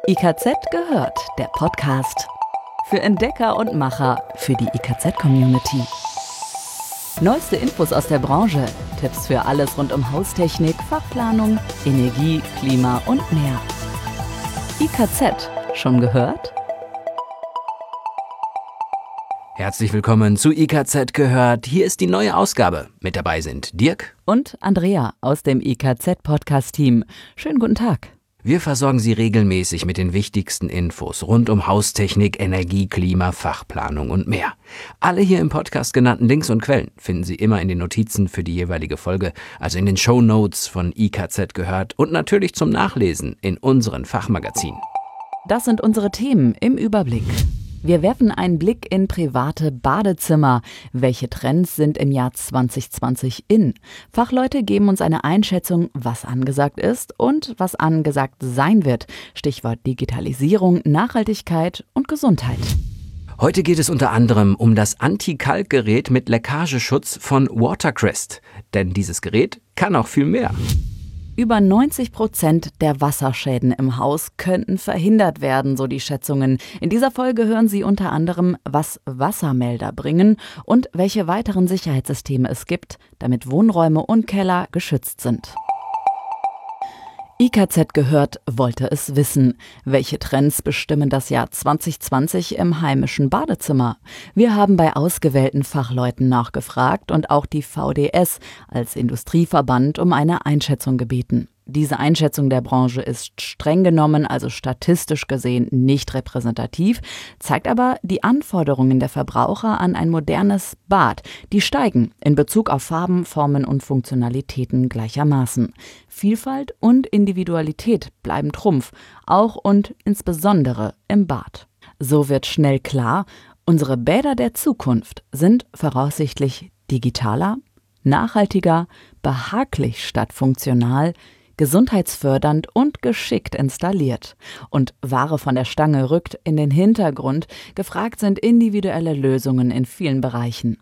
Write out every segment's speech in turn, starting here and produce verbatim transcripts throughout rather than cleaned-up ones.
I K Z gehört, der Podcast. Für Entdecker und Macher, für die I K Z-Community. Neueste Infos aus der Branche, Tipps für alles rund um Haustechnik, Fachplanung, Energie, Klima und mehr. I K Z, schon gehört? Herzlich willkommen zu I K Z gehört. Hier ist die neue Ausgabe. Mit dabei sind Dirk und Andrea aus dem I K Z-Podcast-Team. Schönen guten Tag. Wir versorgen Sie regelmäßig mit den wichtigsten Infos rund um Haustechnik, Energie, Klima, Fachplanung und mehr. Alle hier im Podcast genannten Links und Quellen finden Sie immer in den Notizen für die jeweilige Folge, also in den Shownotes von I K Z gehört und natürlich zum Nachlesen in unseren Fachmagazinen. Das sind unsere Themen im Überblick. Wir werfen einen Blick in private Badezimmer. Welche Trends sind im Jahr zwanzig zwanzig in? Fachleute geben uns eine Einschätzung, was angesagt ist und was angesagt sein wird. Stichwort Digitalisierung, Nachhaltigkeit und Gesundheit. Heute geht es unter anderem um das Anti-Kalk-Gerät mit Leckageschutz von Watercrest. Denn dieses Gerät kann auch viel mehr. Über neunzig Prozent der Wasserschäden im Haus könnten verhindert werden, so die Schätzungen. In dieser Folge hören Sie unter anderem, was Wassermelder bringen und welche weiteren Sicherheitssysteme es gibt, damit Wohnräume und Keller geschützt sind. I K Z gehört, wollte es wissen. Welche Trends bestimmen das Jahr zwanzig zwanzig im heimischen Badezimmer? Wir haben bei ausgewählten Fachleuten nachgefragt und auch die V D S als Industrieverband um eine Einschätzung gebeten. Diese Einschätzung der Branche ist streng genommen, also statistisch gesehen, nicht repräsentativ, zeigt aber die Anforderungen der Verbraucher an ein modernes Bad. Die steigen in Bezug auf Farben, Formen und Funktionalitäten gleichermaßen. Vielfalt und Individualität bleiben Trumpf, auch und insbesondere im Bad. So wird schnell klar, unsere Bäder der Zukunft sind voraussichtlich digitaler, nachhaltiger, behaglich statt funktional, gesundheitsfördernd und geschickt installiert. Und Ware von der Stange rückt in den Hintergrund, gefragt sind individuelle Lösungen in vielen Bereichen.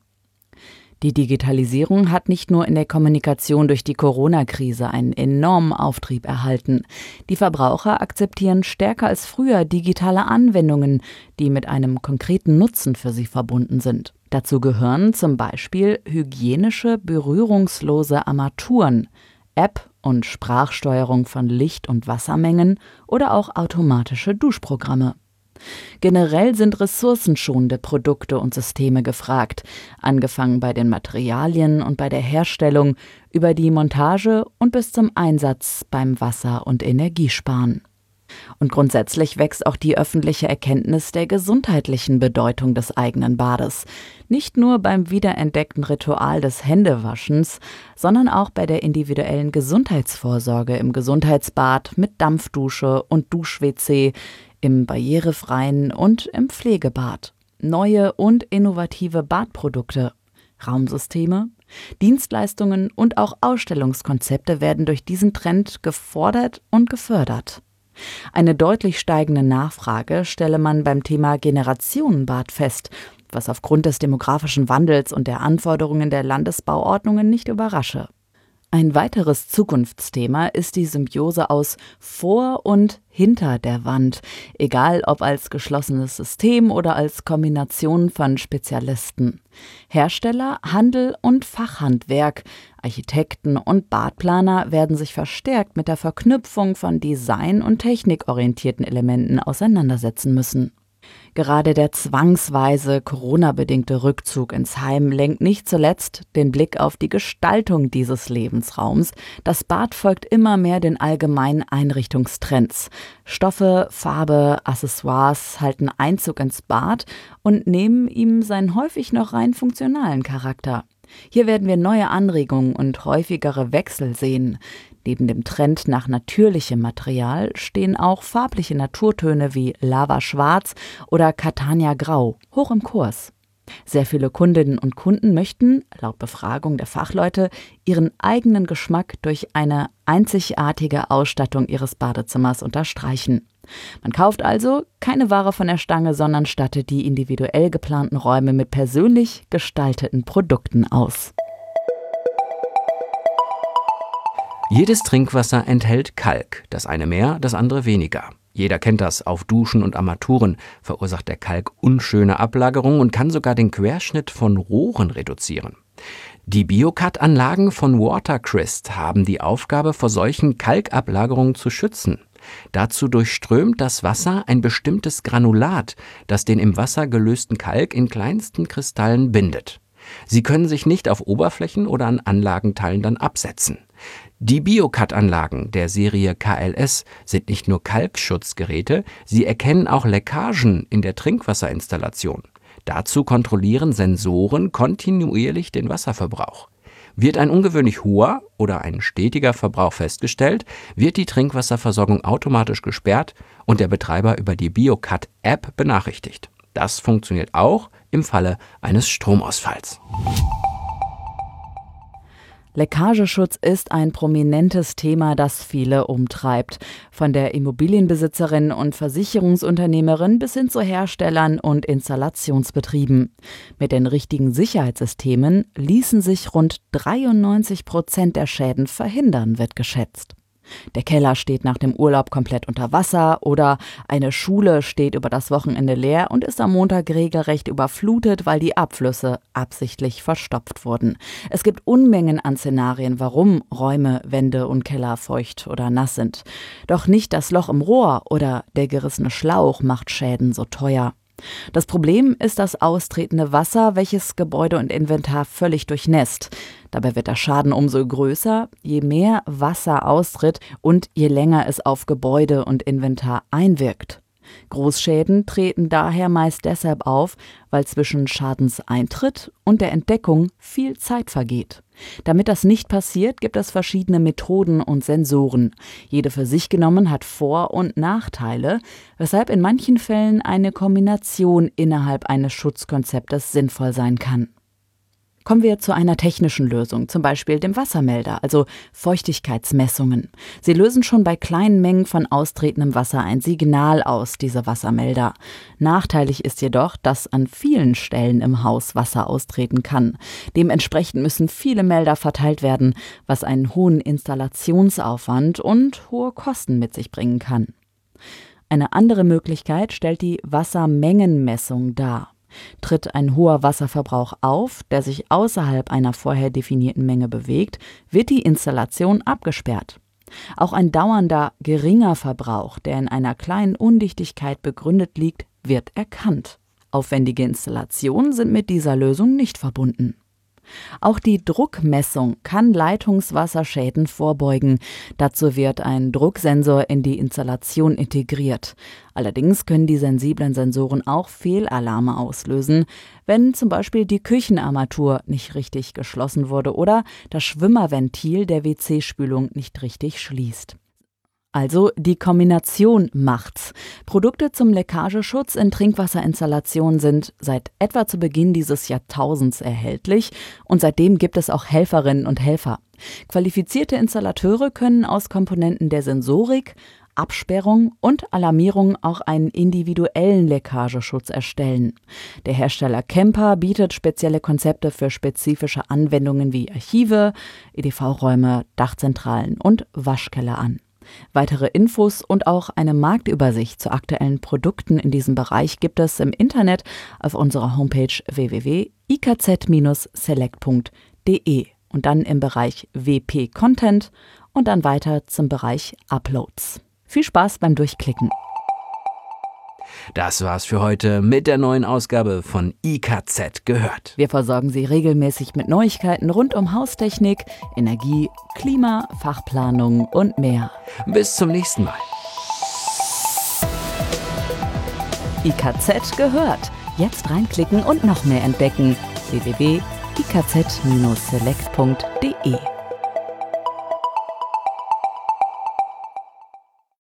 Die Digitalisierung hat nicht nur in der Kommunikation durch die Corona-Krise einen enormen Auftrieb erhalten. Die Verbraucher akzeptieren stärker als früher digitale Anwendungen, die mit einem konkreten Nutzen für sie verbunden sind. Dazu gehören zum Beispiel hygienische, berührungslose Armaturen, App- und Sprachsteuerung von Licht- und Wassermengen oder auch automatische Duschprogramme. Generell sind ressourcenschonende Produkte und Systeme gefragt, angefangen bei den Materialien und bei der Herstellung, über die Montage und bis zum Einsatz beim Wasser- und Energiesparen. Und grundsätzlich wächst auch die öffentliche Erkenntnis der gesundheitlichen Bedeutung des eigenen Bades. Nicht nur beim wiederentdeckten Ritual des Händewaschens, sondern auch bei der individuellen Gesundheitsvorsorge im Gesundheitsbad mit Dampfdusche und Dusch-W C, im barrierefreien und im Pflegebad. Neue und innovative Badprodukte, Raumsysteme, Dienstleistungen und auch Ausstellungskonzepte werden durch diesen Trend gefordert und gefördert. Eine deutlich steigende Nachfrage stelle man beim Thema Generationenbad fest, was aufgrund des demografischen Wandels und der Anforderungen der Landesbauordnungen nicht überrasche. Ein weiteres Zukunftsthema ist die Symbiose aus vor und hinter der Wand, egal ob als geschlossenes System oder als Kombination von Spezialisten. Hersteller, Handel und Fachhandwerk, Architekten und Badplaner werden sich verstärkt mit der Verknüpfung von design- und technikorientierten Elementen auseinandersetzen müssen. Gerade der zwangsweise Corona-bedingte Rückzug ins Heim lenkt nicht zuletzt den Blick auf die Gestaltung dieses Lebensraums. Das Bad folgt immer mehr den allgemeinen Einrichtungstrends. Stoffe, Farbe, Accessoires halten Einzug ins Bad und nehmen ihm seinen häufig noch rein funktionalen Charakter. Hier werden wir neue Anregungen und häufigere Wechsel sehen. Neben dem Trend nach natürlichem Material stehen auch farbliche Naturtöne wie Lava-Schwarz oder Catania-Grau hoch im Kurs. Sehr viele Kundinnen und Kunden möchten, laut Befragung der Fachleute, ihren eigenen Geschmack durch eine einzigartige Ausstattung ihres Badezimmers unterstreichen. Man kauft also keine Ware von der Stange, sondern stattet die individuell geplanten Räume mit persönlich gestalteten Produkten aus. Jedes Trinkwasser enthält Kalk, das eine mehr, das andere weniger. Jeder kennt das, auf Duschen und Armaturen verursacht der Kalk unschöne Ablagerungen und kann sogar den Querschnitt von Rohren reduzieren. Die Biocut-Anlagen von Watercrest haben die Aufgabe, vor solchen Kalkablagerungen zu schützen. Dazu durchströmt das Wasser ein bestimmtes Granulat, das den im Wasser gelösten Kalk in kleinsten Kristallen bindet. Sie können sich nicht auf Oberflächen oder an Anlagenteilen dann absetzen. Die Biocut-Anlagen der Serie K L S sind nicht nur Kalkschutzgeräte, sie erkennen auch Leckagen in der Trinkwasserinstallation. Dazu kontrollieren Sensoren kontinuierlich den Wasserverbrauch. Wird ein ungewöhnlich hoher oder ein stetiger Verbrauch festgestellt, wird die Trinkwasserversorgung automatisch gesperrt und der Betreiber über die Biocut-App benachrichtigt. Das funktioniert auch im Falle eines Stromausfalls. Leckageschutz ist ein prominentes Thema, das viele umtreibt. Von der Immobilienbesitzerin und Versicherungsunternehmerin bis hin zu Herstellern und Installationsbetrieben. Mit den richtigen Sicherheitssystemen ließen sich rund dreiundneunzig Prozent der Schäden verhindern, wird geschätzt. Der Keller steht nach dem Urlaub komplett unter Wasser oder eine Schule steht über das Wochenende leer und ist am Montag regelrecht überflutet, weil die Abflüsse absichtlich verstopft wurden. Es gibt Unmengen an Szenarien, warum Räume, Wände und Keller feucht oder nass sind. Doch nicht das Loch im Rohr oder der gerissene Schlauch macht Schäden so teuer. Das Problem ist das austretende Wasser, welches Gebäude und Inventar völlig durchnässt. Dabei wird der Schaden umso größer, je mehr Wasser austritt und je länger es auf Gebäude und Inventar einwirkt. Großschäden treten daher meist deshalb auf, weil zwischen Schadenseintritt und der Entdeckung viel Zeit vergeht. Damit das nicht passiert, gibt es verschiedene Methoden und Sensoren. Jede für sich genommen hat Vor- und Nachteile, weshalb in manchen Fällen eine Kombination innerhalb eines Schutzkonzeptes sinnvoll sein kann. Kommen wir zu einer technischen Lösung, zum Beispiel dem Wassermelder, also Feuchtigkeitsmessungen. Sie lösen schon bei kleinen Mengen von austretendem Wasser ein Signal aus, diese Wassermelder. Nachteilig ist jedoch, dass an vielen Stellen im Haus Wasser austreten kann. Dementsprechend müssen viele Melder verteilt werden, was einen hohen Installationsaufwand und hohe Kosten mit sich bringen kann. Eine andere Möglichkeit stellt die Wassermengenmessung dar. Tritt ein hoher Wasserverbrauch auf, der sich außerhalb einer vorher definierten Menge bewegt, wird die Installation abgesperrt. Auch ein dauernder, geringer Verbrauch, der in einer kleinen Undichtigkeit begründet liegt, wird erkannt. Aufwendige Installationen sind mit dieser Lösung nicht verbunden. Auch die Druckmessung kann Leitungswasserschäden vorbeugen. Dazu wird ein Drucksensor in die Installation integriert. Allerdings können die sensiblen Sensoren auch Fehlalarme auslösen, wenn zum Beispiel die Küchenarmatur nicht richtig geschlossen wurde oder das Schwimmerventil der W C-Spülung nicht richtig schließt. Also die Kombination macht's. Produkte zum Leckageschutz in Trinkwasserinstallationen sind seit etwa zu Beginn dieses Jahrtausends erhältlich und seitdem gibt es auch Helferinnen und Helfer. Qualifizierte Installateure können aus Komponenten der Sensorik, Absperrung und Alarmierung auch einen individuellen Leckageschutz erstellen. Der Hersteller Kemper bietet spezielle Konzepte für spezifische Anwendungen wie Archive, E D V-Räume, Dachzentralen und Waschkeller an. Weitere Infos und auch eine Marktübersicht zu aktuellen Produkten in diesem Bereich gibt es im Internet auf unserer Homepage w w w punkt i k z Bindestrich select punkt d e und dann im Bereich W P Content und dann weiter zum Bereich Uploads. Viel Spaß beim Durchklicken. Das war's für heute mit der neuen Ausgabe von I K Z gehört. Wir versorgen Sie regelmäßig mit Neuigkeiten rund um Haustechnik, Energie, Klima, Fachplanung und mehr. Bis zum nächsten Mal. I K Z gehört. Jetzt reinklicken und noch mehr entdecken. w w w punkt i k z Bindestrich select punkt d e